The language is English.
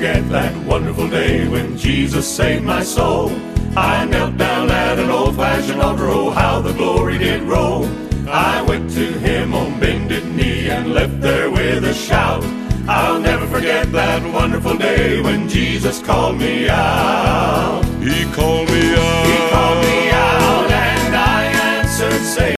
forget that wonderful day when Jesus saved my soul. I knelt down at an old-fashioned altar, oh, how the glory did roll. I went to him on bended knee and left there with a shout. I'll never forget that wonderful day when Jesus called me out. He called me out. He called me out and I answered, say,